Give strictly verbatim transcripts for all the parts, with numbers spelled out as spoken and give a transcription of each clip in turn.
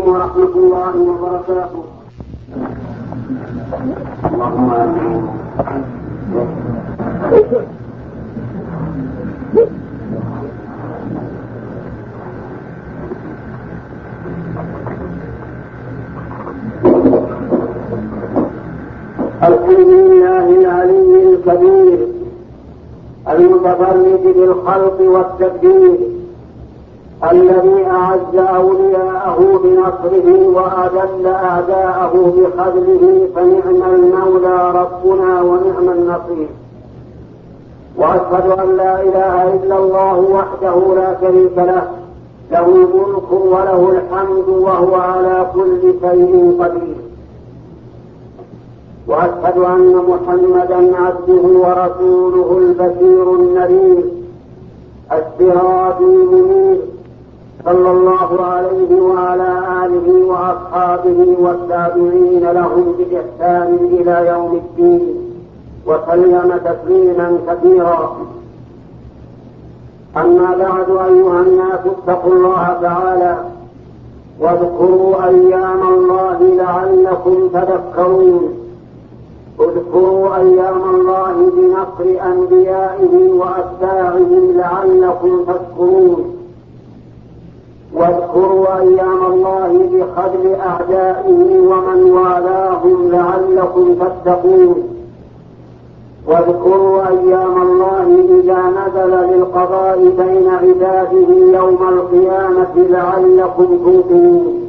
ورحمة الله وبركاته. اللهم آمين. الحمد لله العلي الكبير المتفرد بالخلق والتدبير، الذي أعز أولياءه بنصره وأذل أعداءه بخذله، فنعم المولى ربنا ونعم النصير. وأشهد أن لا إله إلا الله وحده لا شريك له، له الملك وله الحمد وهو على كل شيء قدير. وأشهد أن محمدا عبده ورسوله البشير النذير السراج المنير، صلى الله عليه وعلى آله وأصحابه والتابعين لهم بإحسان إلى يوم الدين، وسلم تسليما كثيرا. أما بعد، أيها الناس، اتقوا الله تعالى واذكروا أيام الله لعلكم تذكرون. اذكروا أيام الله بنصر أنبيائه وأتباعه لعلكم تشكرون. واذكروا أيام الله بخذل أعدائه ومن والاهم لعلكم تتقون. واذكروا أيام الله إذا نزل للقضاء بين عباده يوم القيامة لعلكم توقنون.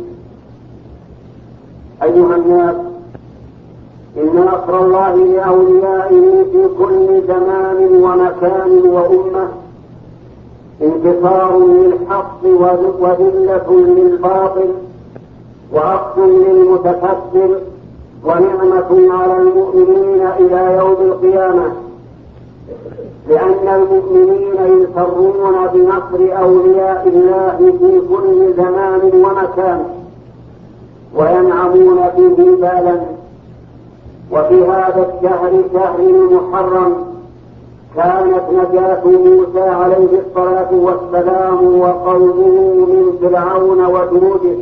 أيها الناس، إن نصر الله لأوليائه في كل زمان ومكان وأمة انتصار للحق وذلة للباطل وأخذ للمتكبر ونعمة على المؤمنين إلى يوم القيامة، لأن المؤمنين يسرون بنصر أولياء الله في كل زمان ومكان وينعمون به بالا. وفي هذا الشهر، شهر المحرم، كانت نجاة موسى عليه الصلاة والسلام وقومه من فرعون وجنوده.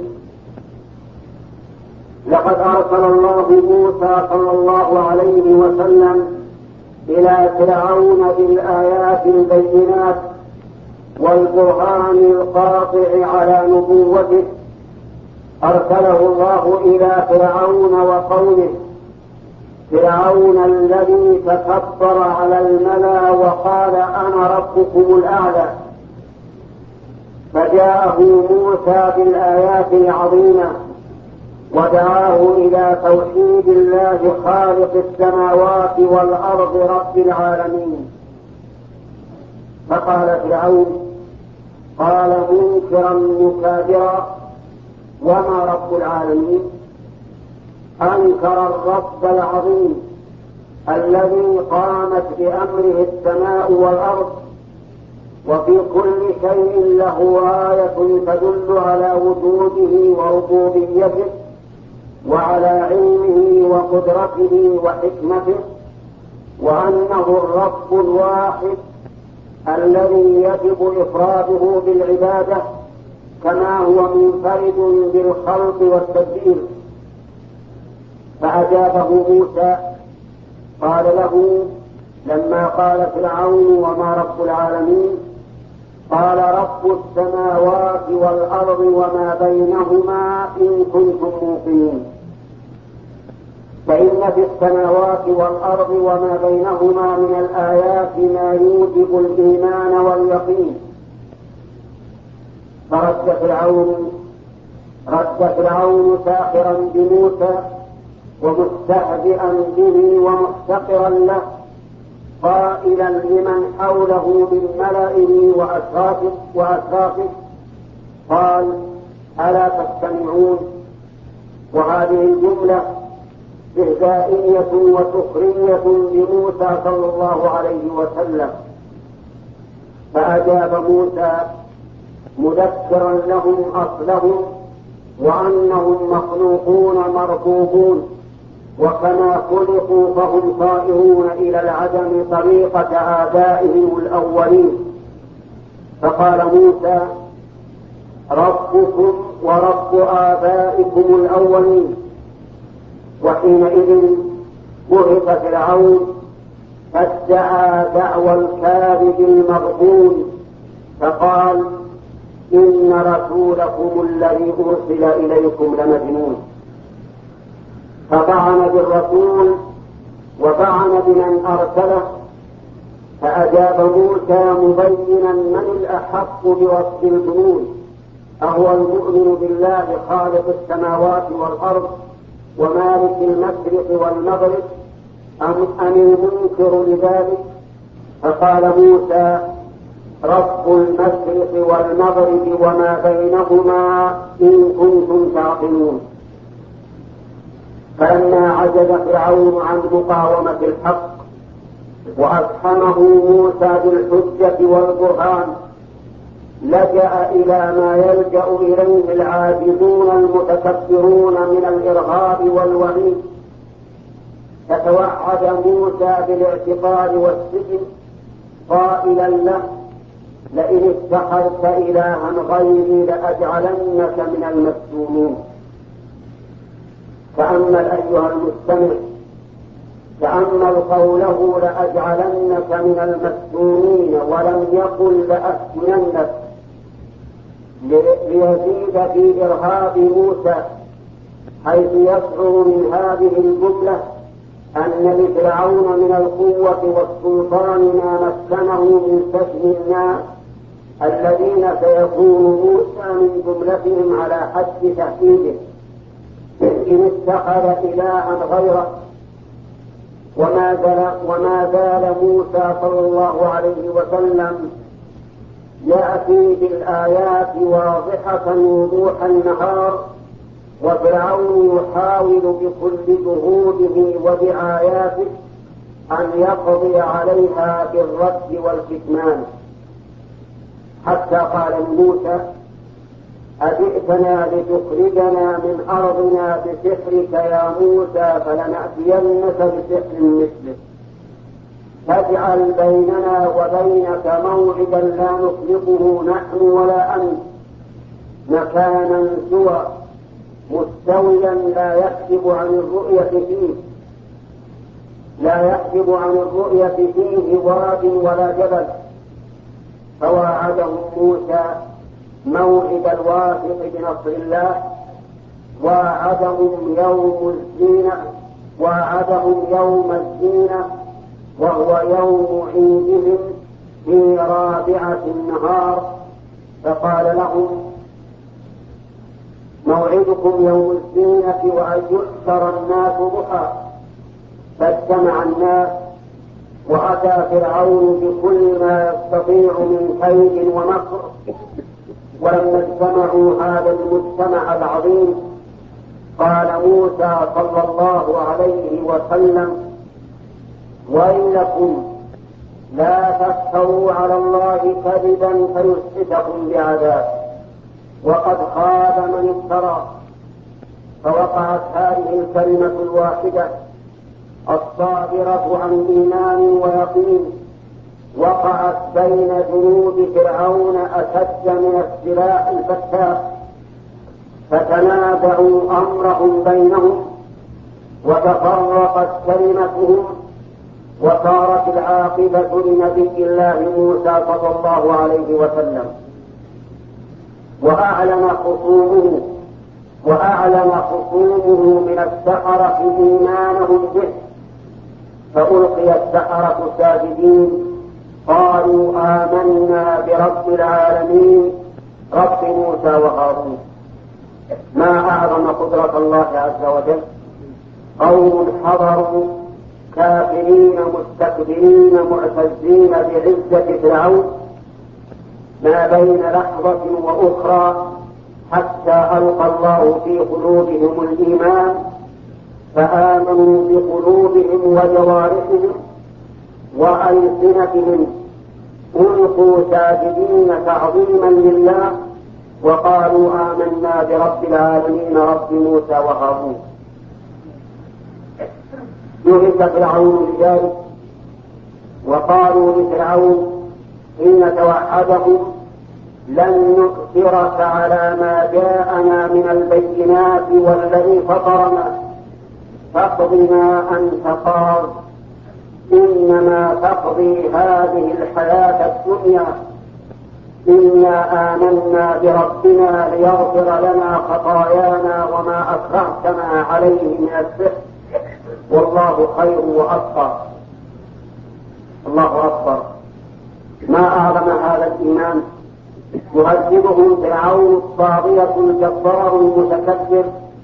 لقد أرسل الله موسى صلى الله عليه وسلم إلى فرعون بالآيات البينات والبرهان القاطع على نبوته. أرسله الله إلى فرعون وقومه، فرعون الذي تكبر على الملأ وقال أنا ربكم الأعلى. فجاءه موسى بالآيات العظيمة ودعاه إلى توحيد الله خالق السماوات والأرض رب العالمين. فقال فرعون، قال منكرا مكابرا، وما رب العالمين؟ أنكر الرب العظيم الذي قامت بأمره السماء والأرض، وفي كل شيء له آية تدل على وجوده وربوبيته وعلى علمه وقدرته وحكمته، وأنه الرب الواحد الذي يجب إفراده بالعبادة كما هو منفرد بالخلق والتدبير. فأجابه موسى، قال له لما قال فرعون وما رب العالمين؟ قال رب السماوات والأرض وما بينهما إن كنتم موقنين. فإن في السماوات والأرض وما بينهما من الآيات ما يوجب الإيمان واليقين. فرد فرعون رد فرعون ساخرا بموسى ومستهزئا به ومحتقرا له، قائلا لمن حوله من ملئه وأشرافه وأشرافه، قال ألا تستمعون؟ وهذه الجملة استهزائية وسخرية بموسى صلى الله عليه وسلم. فأجاب موسى مذكرا لهم أصلهم وأنهم مخلوقون مربوبون، وكما خلقوا فهم طائرون إلى العدم طريقة آبائهم الأولين. فقال موسى ربكم ورب آبائكم الأولين. وحينئذ بعث فرعون فادعى دعوى الكاذب المغبون فقال إن رسولكم الذي أرسل إليكم لمجنون. فطعن بالرسول وطعن بمن أرسله، فأجاب موسى مبينا من الأحق بوصف الجنون، أهو المؤمن بالله خالق السماوات والأرض ومالك المشرق والمغرب أم أم المنكر لذلك؟ فقال موسى رب المشرق والمغرب وما بينهما إن كنتم تعقلون. فلما عجز فرعون عن مقاومة الحق وأفهمه موسى بالحجة والبرهان لجأ إلى ما يلجأ إليه العاجزون المتكبرون من الإرهاب والوعيد، فتوعد موسى بالاعتقال والسجن قائلا له لئن اتخذت إلها غيري لأجعلنك من المسجونين. تأمل أيها المستمع، تأمل قوله لأجعلنك من المسجونين ولم يقل لأسجننك، ليزيد في إرهاب موسى، حيث يشعر من هذه الجملة أن لفرعون من القوة والسلطان ما مكنه من سجن الناس الذين سيكون موسى من جملتهم على حد تهديده إن اتخذ إلها غيره. وما زال, وما زال موسى صلى الله عليه وسلم يأتي بالآيات واضحة وضوح النهار، وفرعون يحاول بكل جهوده وبآياته أن يقضي عليها بالرد والكتمان، حتى قال موسى أجئتنا لتخرجنا من أرضنا بسحرك يا موسى فلنأتينك بسحر مثله فاجعل بيننا وبينك موعدا لا نخلفه نحن ولا أنت مكانا سوى مستويا لا يحجب عن الرؤية فيه لا يحجب عن الرؤية فيه واد ولا جبل. فواعدهم موسى موعد الواثق بنصر الله، واعدهم يوم الزينة واعدهم يوم الزينة وهو يوم عيدهم في رابعة النهار، فقال لهم موعدكم يوم الزينة وأن يحشر الناس ضحى. فاجتمع الناس وأتى فرعون بكل ما يستطيع من كيد ومكر. ولما اجتمعوا هذا المجتمع العظيم قال موسى صلى الله عليه وسلم ويلكم لا تفتروا على الله كذبا فيسحتكم بعذاب وقد خاب من افترى. فوقعت هذه الكلمة الواحدة الصادرة عن إيمان ويقين وقعت بين جنود فرعون أشد من السلاح الفتاك، فتنازعوا أمرهم بينهم وتفرقت كلمتهم، وصارت العاقبة لنبي الله موسى صلى الله عليه وسلم. وأعلن خصومه وأعلن خصومه من السحرة إيمانهم به، فألقي السحرة ساجدين قالوا آمنا برب العالمين رب موسى وهارون. ما أعظم قدرة الله عز وجل، قوم حضروا كافرين مستكبرين معتزين بعزة فرعون ما بين لحظة وأخرى حتى ألقى الله في قلوبهم الإيمان فآمنوا بقلوبهم وجوارحهم وألسنتهم، ألقوا ساجدين تعظيما لله وقالوا آمنا برب العالمين رب موسى وهارون. يهز فرعون بذلك وقالوا لفرعون حين توعدهم لن نؤثرك على ما جاءنا من البينات والذي فطرنا فاقض ما أنت قاض إنما تقضي هذه الحياة الدنيا إنا آمنا بربنا ليغفر لنا خطايانا وما أكرهتنا عليه من السحر والله خير وأبقى. الله أكبر. ما أعظم هذا الإيمان. يهذبه فرعون الطاغية الجبار المتكبر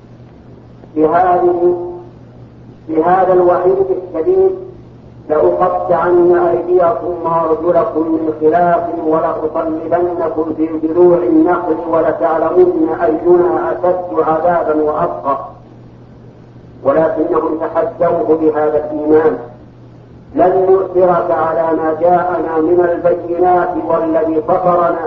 بهذه بهذا الوعيد الشديد لأقطعن أيديكم وأرجلكم من خلاف ولأصلبنكم في جذوع النخل ولتعلمن أينا أشد عذابا وأبقى. ولكنهم تحدوه بهذا الإيمان. لن نؤثرك على ما جاءنا من البينات والذي فطرنا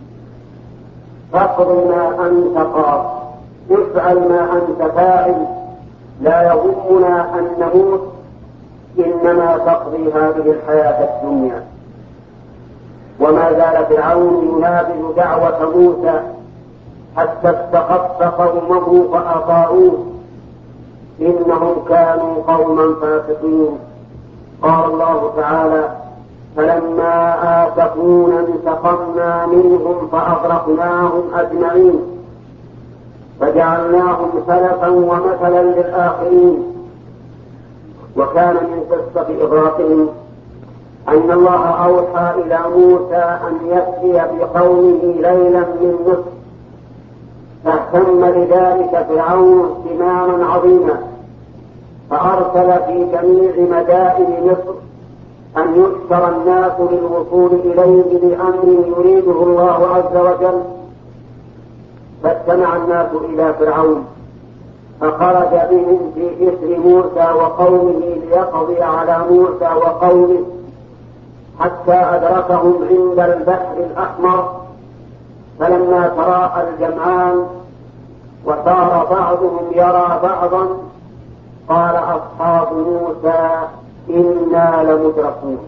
فاقض ما أنت قاض افعل ما أنت فاعل لا يهمنا أن نموت إنما تقضي هذه الحياة الدنيا. وما زال فرعون ينابذ دعوة موسى حتى استخف قومه فأطاعوه إنهم كانوا قوما فاسقين. قال الله تعالى فلما آسفونا انتقمنا منهم فأغرقناهم أجمعين فجعلناهم سلفا ومثلا للآخرين. وكان من قصة إغراقهم أن الله أوحى إلى موسى أن يأتي بقومه ليلا من مصر فاهتم لذلك فرعون اهتماما عظيما فأرسل في جميع مدائن مصر أن يكثر الناس للوصول إليه بأمر يريده الله عز وجل. فاجتمع الناس إلى فرعون فخرج بهم في إثر موسى وقومه ليقضي على موسى وقومه حتى أدركهم عند البحر الأحمر. فلما تراءى الجمعان وصار بعضهم يرى بعضا قال أصحاب موسى إنا لمدركون.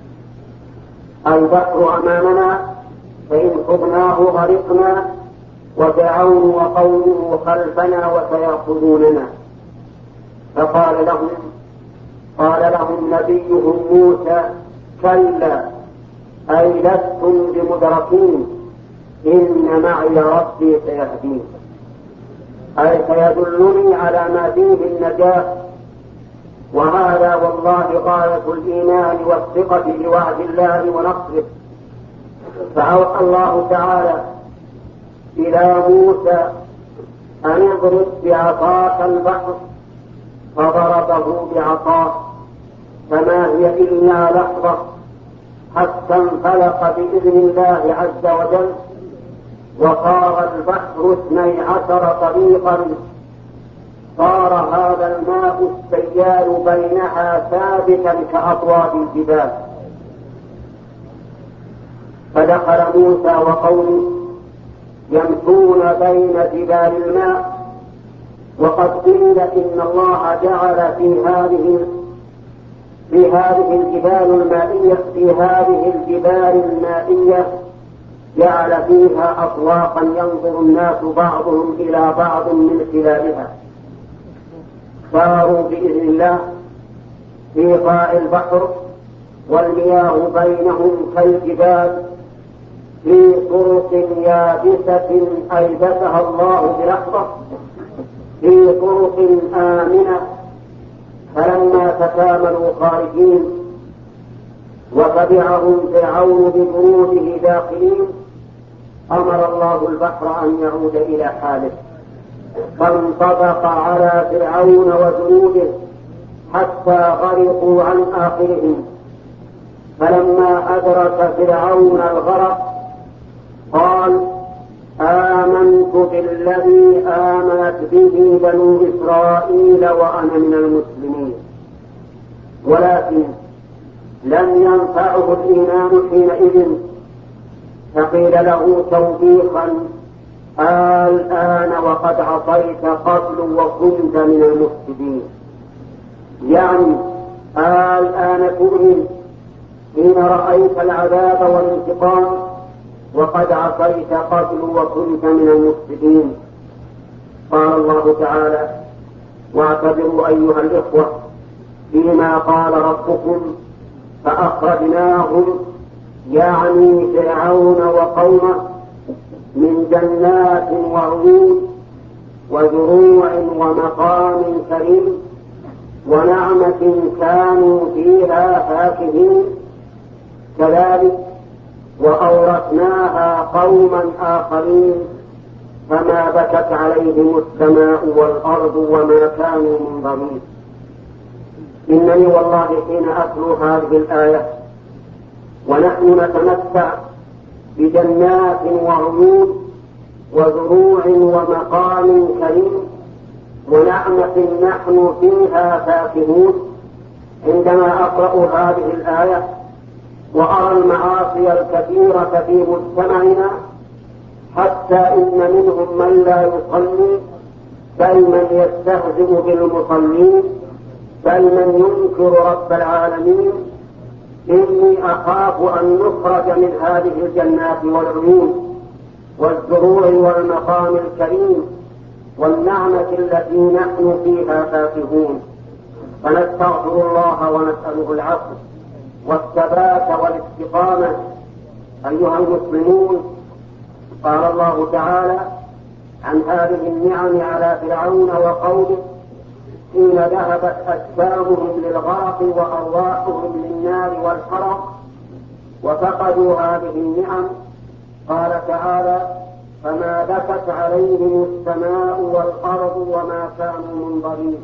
البحر أمامنا فإن خضناه غرقنا وفرعون وقومه خلفنا وسيأخذوننا. فقال لهم قال لهم نبيهم موسى كلا أي لستم بمدركين إن معي ربي سيهدين أي سيدلني على ما فيه النجاة. وهذا والله غاية الإيمان والثقة بوعد الله ونصره. فأوحى الله تعالى إلى موسى أن اضرب بعصاك البحر فضربه بعصاه فما هي إلا لحظة حتى انفلق بإذن الله عز وجل وصار البحر اثني عشر طريقا. صار هذا الماء السيال بينها ثابتا كأطواب الجبال. فدخل موسى وقومه يمشون بين جبال الماء. وقد قيل إن الله جعل في هذه في هذه الجبال المائية في هذه الجبال المائية جعل فيها أطواقا ينظر الناس بعضهم إلى بعض من خلالها. صاروا بإذن الله في قاع البحر والمياه بينهم كالجبال في طرق يابسة أيبسها الله بلحظة في طرق آمنة. فلما تكاملوا خارجين وتبعهم فرعون بجنوده داخلين أمر الله البحر أن يعود إلى حاله فانطبق على فرعون وجنوده حتى غرقوا عن آخرهم. فلما أدرك فرعون الغرق قال آمنت بالذي آمنت به بنو إسرائيل وأنا من المسلمين. ولكن لم ينفعه الإيمان حينئذ فقيل له توبيخا الآن وقد عصيت قبل وكنت من المفسدين. يعني الآن تؤمن حين رأيت العذاب والانتقام وقد عصيت قبل وكنت من المفسدين. قال الله تعالى: واعتبروا أيها الإخوة فيما قال ربكم فأخرجناهم يعني فرعون وقومه من جنات وعيون وزروع ومقام كريم ونعمة كانوا فيها فاكهين كذلك وأورثناها قوما آخرين فما بكت عليهم السماء والأرض وما كانوا منظرين. إنني والله حين أتلو هذه الآية ونحن نتمتع بجنات وعيون وزروع ومقام كريم ونعمة نحن فيها فاكهون، عندما أقرأ هذه الآية وأرى المعاصي الكثيرة في مجتمعنا حتى إن منهم من لا يصلي بل من يستهزئ بالمصلين بل من ينكر رب العالمين، إني أخاف أن نخرج من هذه الجنات والعيون والزروع والمقام الكريم والنعمة التي نحن فيها فاكهون، فنستغفر الله ونسأله العفو والثبات والاستقامة. أيها المسلمون، قال الله تعالى عن هذه النعم على فرعون وقومه حين ذهبت أجسامهم للغرق وأرواحهم للنار والحرق وفقدوا هذه النعم. قال تعالى: فما بكت عليهم السماء والأرض وما كانوا منظرين.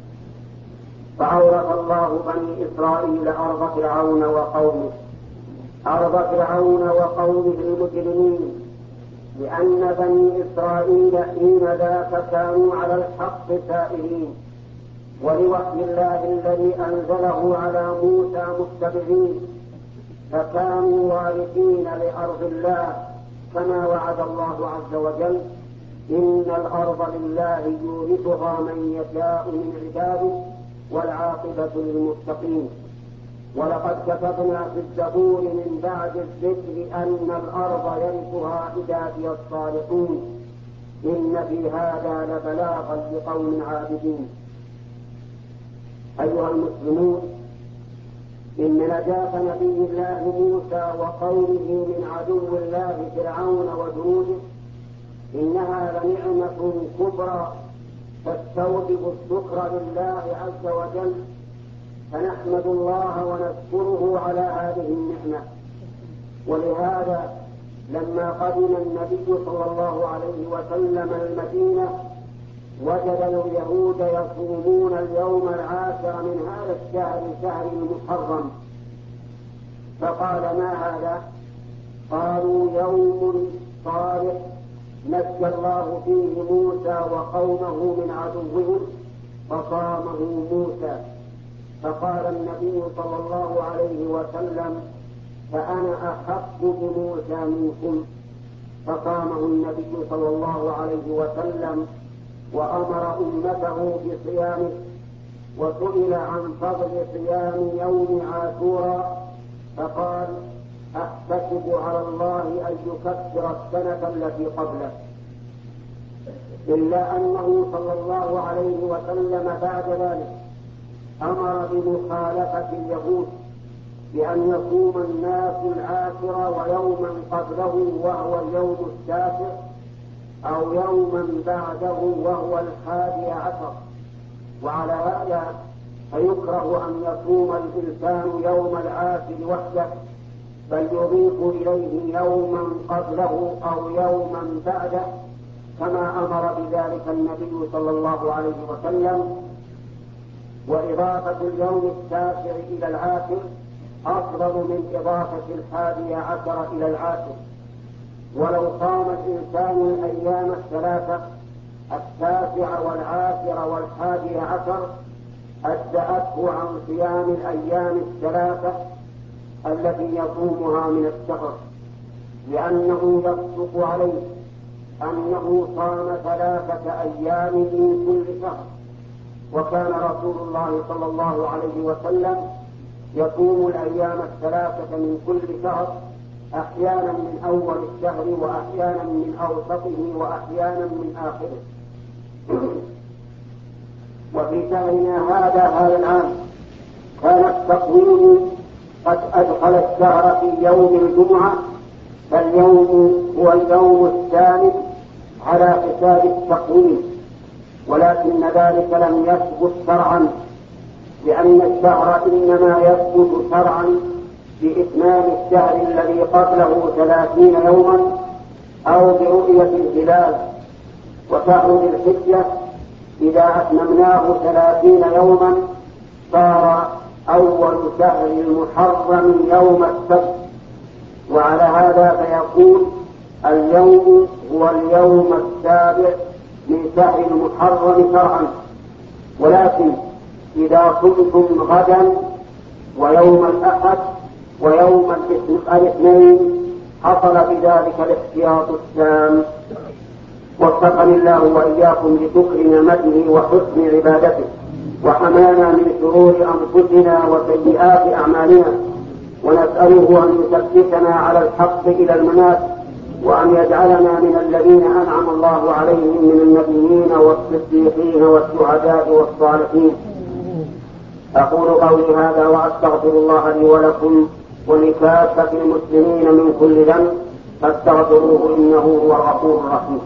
فأورث الله بني إسرائيل أرض فرعون وقومه أرض فرعون وقومه المجرمين، لأن بني إسرائيل حين ذاك كانوا على الحق سائرين ولوحي الله الذي أنزله على موسى متبعين، فكانوا وارثين لأرض الله كما وعد الله عز وجل: إن الأرض لله يورثها من يشاء من عباده والعاقبة للمتقين. ولقد كتبنا في الزبور من بعد الذكر أن الأرض يرثها عبادي الصالحون، إن في هذا لبلاغا لقوم عابدين. أيها المسلمون، إن نجاة نبي الله موسى وقومه من عدو الله فرعون وجنوده إنها لنعمة كبرى تستوجب الشكر لله عز وجل، فنحمد الله ونشكره على هذه النعمة. ولهذا لما قدم النبي صلى الله عليه وسلم المدينة وجد اليهود يصومون اليوم العاشر من هذا الشهر شهر المحرم، فقال: ما هذا؟ قالوا: يوم صالح نجى الله فيه موسى وقومه من عدوهم فصامه موسى. فقال النبي صلى الله عليه وسلم: فأنا أحق بموسى منكم. فصامه النبي صلى الله عليه وسلم وأمر أمته بصيامه. وسئل عن فضل صيام يوم عاشوراء فقال: أحتسب على الله أن يكفر السنة التي قبله. إلا أنه صلى الله عليه وسلم بعد ذلك أمر بمخالفة اليهود بأن يصوم الناس العاشر ويوما قبله وهو اليوم التاسع أو يوما بعده وهو الحادي عشر. وعلى هذا فيكره أن يصوم الإنسان يوم العاشر وحده، بل يضيف إليه يوما قبله أو يوما بعده، كما أمر بذلك النبي صلى الله عليه وسلم. وإضافة اليوم التاسع إلى العاشر أفضل من إضافة الحادي عشر إلى العاشر. ولو صام الإنسان الأيام الثلاثة التاسع والعاشر والحادي عشر أجزأته عن صيام الأيام الثلاثة التي يصومها من الشهر، لأنه يصدق عليه أنه صام ثلاثة أيام من كل شهر. وكان رسول الله صلى الله عليه وسلم يصوم الأيام الثلاثة من كل شهر أحيانا من أول الشهر وأحيانا من أوسطه وأحيانا من آخره. وفي شهرنا هذا هذا العام كان التقويم قد أدخل الشهر في يوم الجمعة، فاليوم هو اليوم الثامن على حساب التقويم، ولكن ذلك لم يثبت شرعا، لأن الشهر إنما يثبت شرعا بإتمام الشهر الذي قبله ثلاثين يوما أو برؤية الهلال. وشهر ذي الحجة إذا أتممناه ثلاثين يوما صار أول شهر المحرم يوم السبت، وعلى هذا فيقول اليوم هو اليوم السابع من شهر المحرم شرعا. ولكن إذا صمتم غدا ويوم الأحد ويوم الاثنين حصل بذلك الاحتياط التام. وفقني الله وإياكم لشكر نعمته وحسن عبادته، وحمانا من شرور أنفسنا وسيئات أعمالنا، ونسأله أن يثبتنا على الحق إلى الممات، وأن يجعلنا من الذين أنعم الله عليهم من النبيين والصديقين والشهداء والصالحين. أقول قولي هذا وأستغفر الله لي ولكم ولكافة المسلمين من كل ذنب، فاستغفروه إنه هو الغفور الرحيم.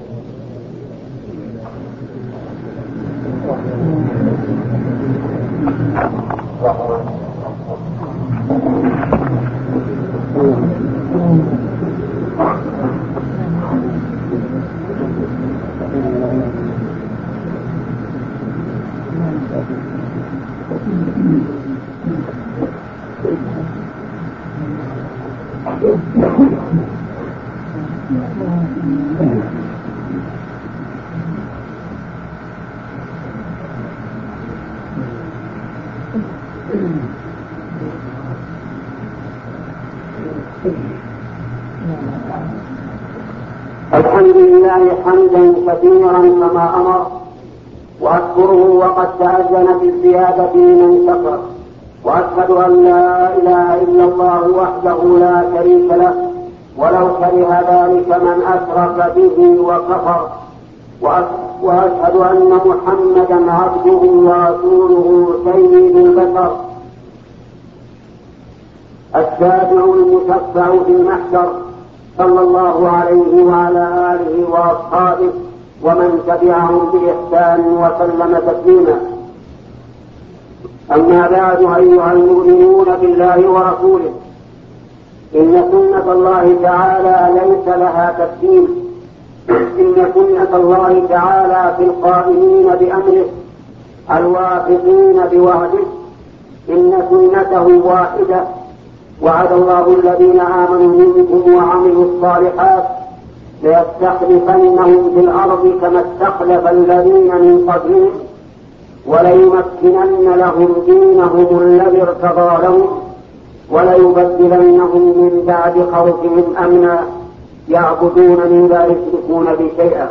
الحمد لله حمدا كثيرا كما أمر، وأشكره وقد تأذن بالزيادة من شكر، وأشهد أن لا إله إلا الله وحده لا شريك له ولو كره ذلك من أشرك به وكفر، وأشهد أن محمدا عبده ورسوله سيد البشر الشافع المشفع في المحشر، صلى الله عليه وعلى آله وأصحابه ومن تبعهم بإحسان وسلم تسليما. أما بعد، أيها المؤمنون بالله ورسوله، إن سنة الله تعالى ليس لها تبديل، إن سنة الله تعالى في القائمين بأمره الواثقين بوعده، إن سنته واحدة. وعد الله الذين آمنوا منكم وعملوا الصالحات ليستخلفنهم في الأرض كما استخلف الذين من قبلهم وليمكنن لهم دينهم الذي ارتضى لهم وليبدلنهم من بعد خوفهم أمنا يعبدونني لا يشركون بي شيئا.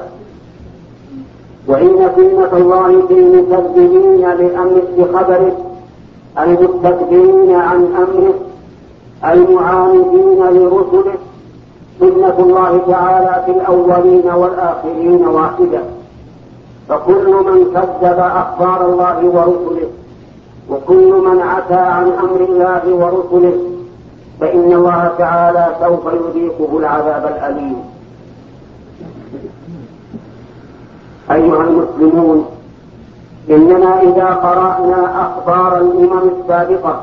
وإن سنة الله في المكذبين لأمر بخبره المستكبرين عن أمره المعاندين لرسله، سنة الله تعالى في الأولين والآخرين واحدة. فكل من كذب أخبار الله ورسله وكل من عتى عن أمر الله ورسله فإن الله تعالى سوف يذيقه العذاب الأليم. أيها المسلمون، إننا إذا قرأنا أخبار الأمم السابقة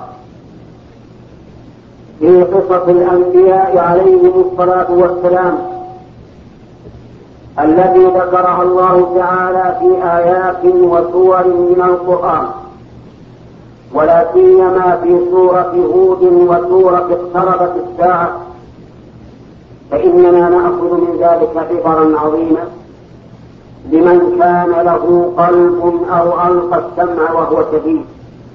في قصص الأنبياء عليهم الصلاة والسلام التي ذكرها الله تعالى في آيات وسور من القرآن، ولا سيما في سورة هود وسورة اقتربت الساعة، فإننا نأخذ من ذلك عبرا عظيما لمن كان له قلب أو ألقى السمع وهو شهيد.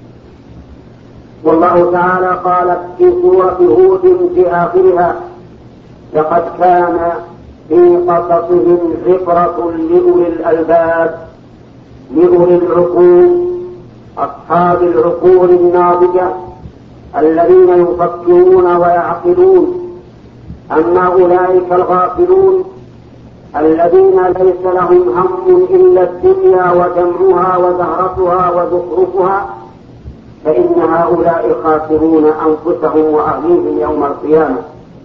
والله تعالى قال في سورة هود في آخرها: لقد كان في قصصهم عبرة لأولي الألباب، لأولي العقول، أصحاب العقول الناضجة الذين يفكرون ويعقلون أما أولئك الغافلون الذين ليس لهم هم إلا الدنيا وجمعها وزهرتها وزخرفها فإن هؤلاء خاسرون أنفسهم وأهليهم يوم القيامة.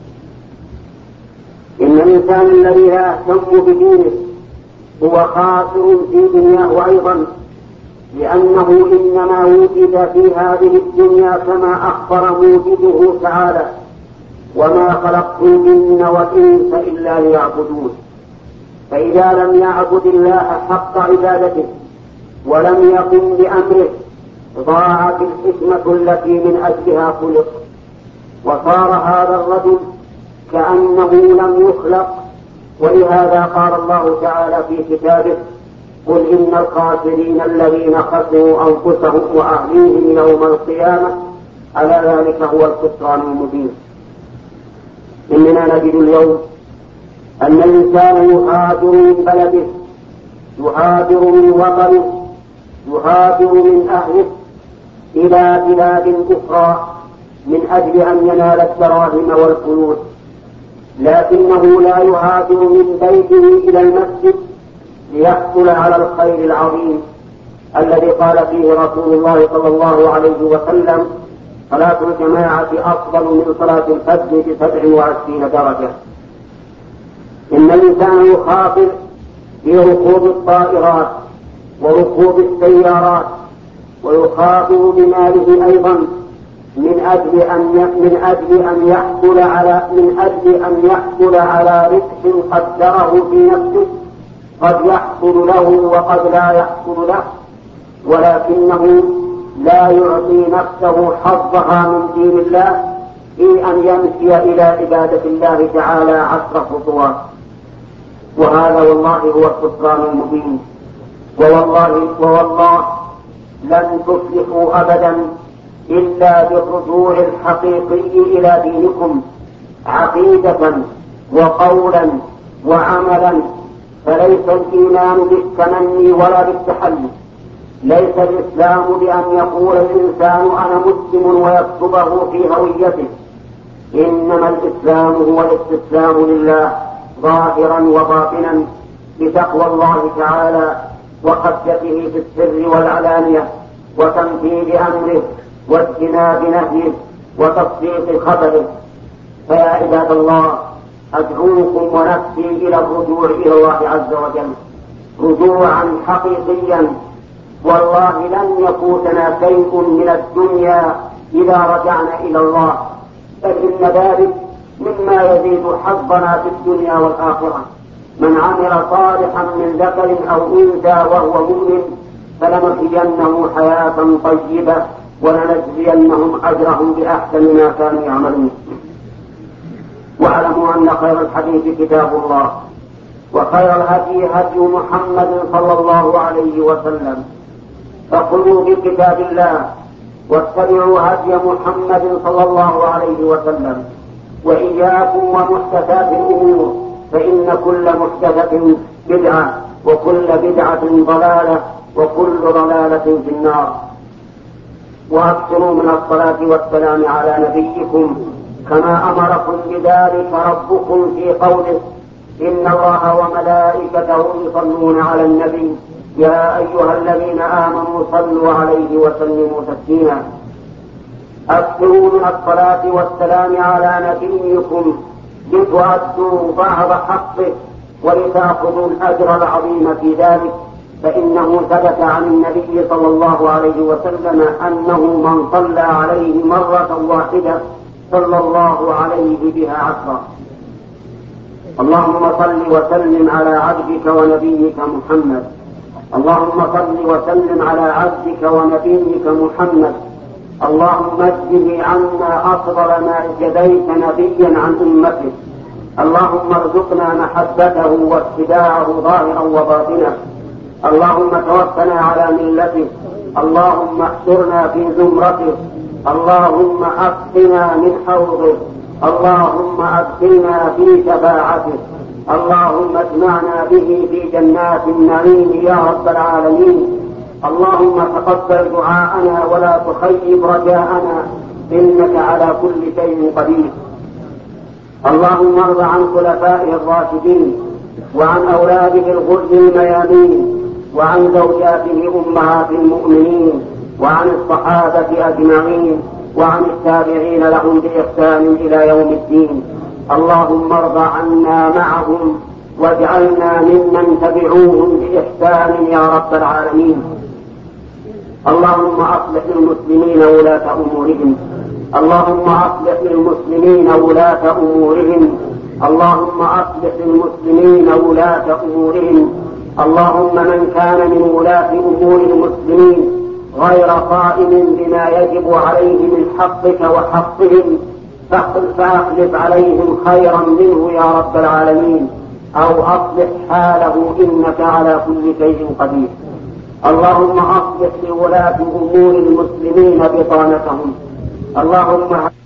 إن الإنسان الذي لا يهتم بدينه هو خاسر في دنياه أيضا، لأنه إنما وجد في هذه الدنيا كما أخبر موجده تعالى: وما خلقت الجن والإنس إلا ليعبدون. فإذا لم يعبد الله حق عبادته ولم يقم بأمره ضاعت الحكمة التي من أجلها خلق، وصار هذا الرجل كأنه لم يخلق. ولهذا قال الله تعالى في كتابه: قل إن الخاسرين الذين خسروا أنفسهم وأهليهم يوم القيامة ألا ذلك هو الخسران المبين. إننا نجد اليوم أن الإنسان يهاجر من بلده، يهاجر من وطنه، يهاجر من أهله إلى بلاد أخرى من أجل أن ينال الدراهم والفلوس، لكنه لا يهاجر من بيته إلى المسجد ليحصل على الخير العظيم الذي قال فيه رسول الله صلى الله عليه وسلم: صلاة الجماعة أفضل من صلاة الفجر بسبع وعشرين درجة. إن الإنسان يخاطر في ركوب الطائرات وركوب السيارات، ويخاطر بماله أيضا من أجل أن من أجل أن يحصل على من أجل أن يحصل على ربح قدره في نفسه، قد يحصل له وقد لا يحصل له، ولكنه لا يعطي نفسه حظها من دين الله في أن يمشي إلى عبادة الله تعالى عشر خطوات. وهذا والله هو الخسران المبين. ووالله ووالله لن تفلحوا أبدا إلا بالرجوع الحقيقي إلى دينكم عقيدة وقولا وعملا. فليس الإيمان بالتمني ولا بالتحلي، ليس الإسلام بأن يقول الإنسان أنا مسلم ويكتبه في هويته، إنما الإسلام هو الاستسلام لله ظاهرا وباطنا بتقوى الله تعالى وخشيته في السر والعلانية وتنفيذ أمره واجتناب نهيه وتصديق خبره. فيا عباد الله، أدعوكم ونفسي إلى الرجوع إلى الله عز وجل رجوعا حقيقيا. والله لن يفوتنا شيء من الدنيا إذا رجعنا إلى الله، بل إن ذلك مما يزيد حظنا في الدنيا والآخرة. من عمل صالحا من ذكر أو أنثى وهو مؤمن فلنحيينه حياة طيبة ولنجزينهم أجرهم بأحسن ما كانوا يعملون. واعلموا أن خير الحديث كتاب الله، وخير الهدي هدي محمد صلى الله عليه وسلم. فخذوا بكتاب الله واتبعوا هدي محمد صلى الله عليه وسلم، وإياكم ومحدثات الأمور، فإن كل محدثة بدعة وكل بدعة ضلالة وكل ضلالة في النار. وأكثروا من الصلاة والسلام على نبيكم كما أمركم بذلك ربكم في قوله: إن الله وملائكته يصلون على النبي يا أيها الذين آمنوا صلوا عليه وسلموا تسليما. أكثروا من الصلاة والسلام على نبيكم لتؤدوا بعض حقه ولتأخذوا الأجر العظيم في ذلك، فإنه ثبت عن النبي صلى الله عليه وسلم أنه من صلى عليه مرة واحدة صلى الله عليه بها عشرا. اللهم صل وسلم على عبدك ونبيك محمد. اللهم صل وسلم على عبدك ونبيك محمد. اللهم اجزه عنا أفضل ما جزيت نبيا عن أمته. اللهم ارزقنا محبته واتباعه ظاهرا وباطنا. اللهم توفنا على ملته. اللهم احشرنا في زمرته. اللهم اسقنا من حوضه. اللهم ادخلنا في شفاعته. اللهم اجمعنا به في جنات النعيم يا رب العالمين. اللهم تقبل دعاءنا ولا تخيب رجاءنا، إنك على كل شيء قدير. اللهم ارض عن خلفائه الراشدين وعن أولاده الغر الميامين وعن زوجاته أمهات المؤمنين وعن الصحابة أجمعين وعن التابعين لهم بإحسان إلى يوم الدين. اللهم ارض عنا معهم واجعلنا ممن تبعوهم بإحسان يا رب العالمين. اللهم أصلح للمسلمين ولاة أمورهم اللهم أصلح للمسلمين ولاة أمورهم اللهم أصلح للمسلمين ولاة أمورهم اللهم من كان من ولاة أمور المسلمين غير قائم بما يجب عليه من حقك وحقهم فأخلف عليهم خيرا منه يا رب العالمين، أو أصلح حاله إنك على كل شيء قدير. اللهم أصلح لولاة أمور المسلمين بطانتهم اللهم